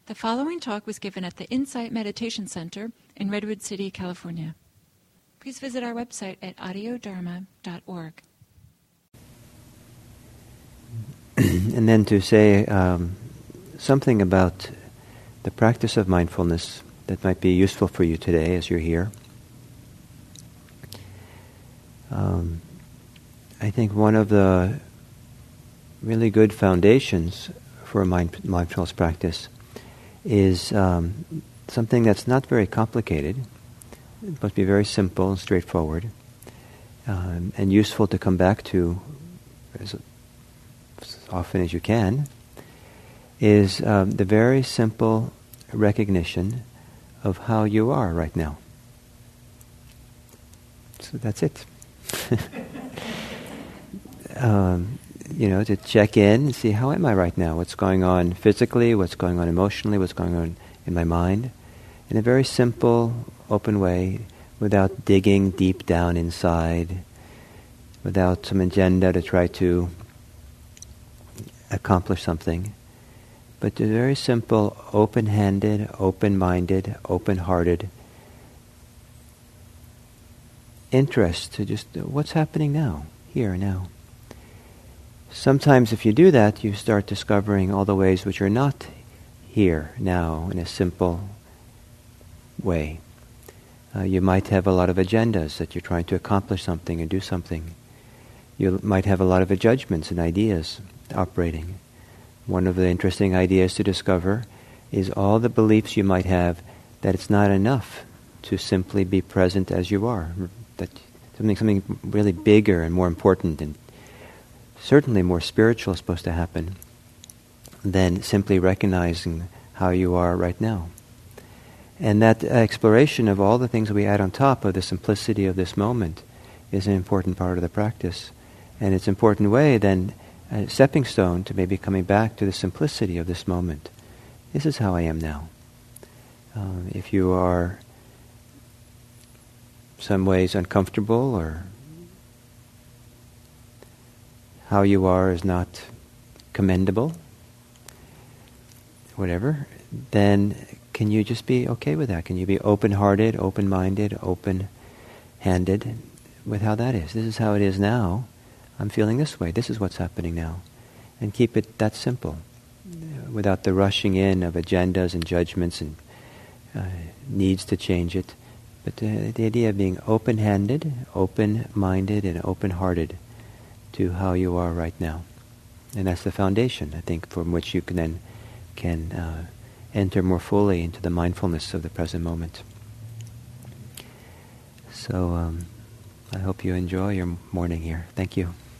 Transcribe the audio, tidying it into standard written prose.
The following talk was given at the Insight Meditation Center in Redwood City, California. Please visit our website at audiodharma.org. And then to say something about the practice of mindfulness that might be useful for you today as you're here. I think one of the really good foundations for a mindfulness practice is something that's not very complicated. It must be very simple and straightforward, and useful to come back to as often as you can, is the very simple recognition of how you are right now. So that's it. To check in and see, how am I right now? What's going on physically? What's going on emotionally? What's going on in my mind? In a very simple, open way, without digging deep down inside, without some agenda to try to accomplish something, but a very simple, open-handed, open-minded, open-hearted interest to just what's happening now, here and now. Sometimes if you do that, you start discovering all the ways which are not here, now, in a simple way. You might have a lot of agendas that you're trying to accomplish something and do something. You might have a lot of judgments and ideas operating. One of the interesting ideas to discover is all the beliefs you might have that it's not enough to simply be present as you are, that something really bigger and more important and certainly more spiritual is supposed to happen than simply recognizing how you are right now. And that exploration of all the things we add on top of the simplicity of this moment is an important part of the practice. And it's an important way then, a stepping stone to maybe coming back to the simplicity of this moment. This is how I am now. If you are some ways uncomfortable or how you are is not commendable, whatever, then can you just be okay with that? Can you be open-hearted, open-minded, open-handed with how that is? This is how it is now. I'm feeling this way. This is what's happening now. And keep it that simple, without the rushing in of agendas and judgments and needs to change it. But the idea of being open-handed, open-minded, and open-hearted to how you are right now. And that's the foundation, I think, from which you can enter more fully into the mindfulness of the present moment. So I hope you enjoy your morning here. Thank you.